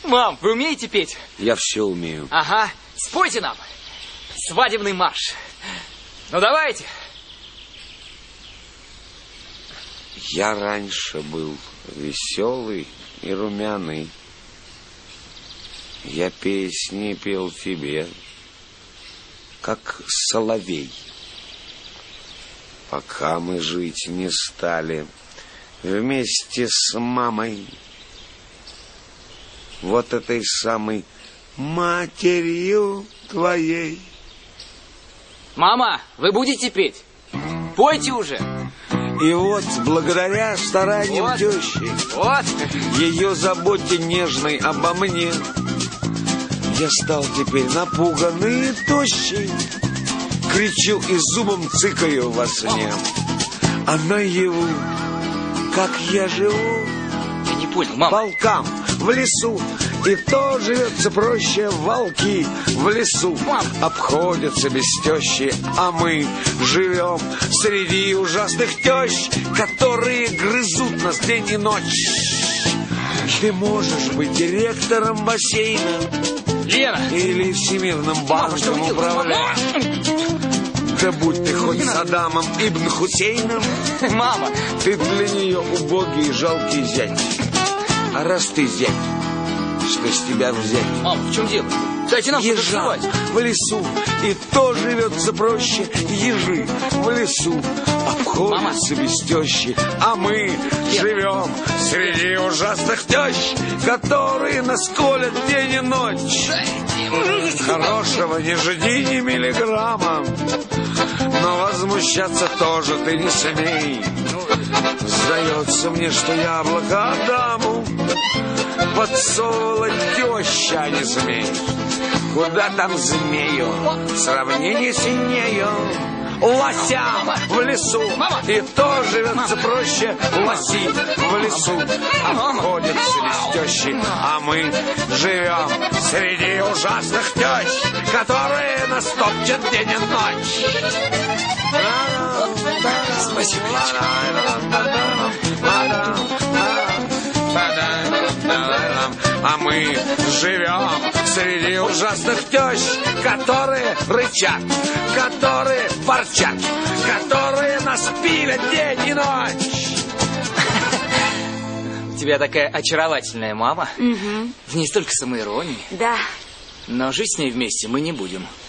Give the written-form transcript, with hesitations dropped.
Мам, вы умеете петь? Я все умею. Ага, спойте нам свадебный марш. Ну, давайте. Я раньше был веселый и румяный. Я песни пел тебе, как соловей. Пока мы жить не стали вместе с мамой, вот этой самой матерью твоей. Мама, вы будете петь? Пойте уже. И вот, благодаря стараниям тещи, ее заботе нежной обо мне, я стал теперь напуганный и тощий, кричу и зубом цыкаю во сне. А наяву, как я живу, я не понял, мама. Волкам в лесу, и то живется проще. Волки в лесу обходятся без тещи, а мы живем среди ужасных тещ, которые грызут нас день и ночь. Ты можешь быть директором бассейна, Лена! Или Всемирным банком управлять. Да будь ты хоть Саддамом Ибн Хусейном, Мама! Ты для нее убогий и жалкий зять. А раз ты зять, что с тебя взять? Мама, в чем дело? Дайте нам ежа в лесу, и то живется проще. Ежи в лесу обходятся без тещи, а мы живем среди ужасных тещ, которые нас колят день и ночь. Хорошего не жди ни миллиграмма, но возмущаться тоже ты не смей. Сдается мне, что яблоко Адаму подсовывала теща, а не змей. Куда там змею в сравнении с нею? Лосям в лесу, и то живется проще. Лоси в лесу обходятся без тещи, а мы живем среди ужасных тещ, которые нас топчут день и ночь. Спасибо, а мы живем среди ужасных тещ, которые рычат, которые ворчат, которые нас пилят день и ночь. У тебя такая очаровательная мама. Угу. В ней столько самоиронии. Да. Но жить с ней вместе мы не будем.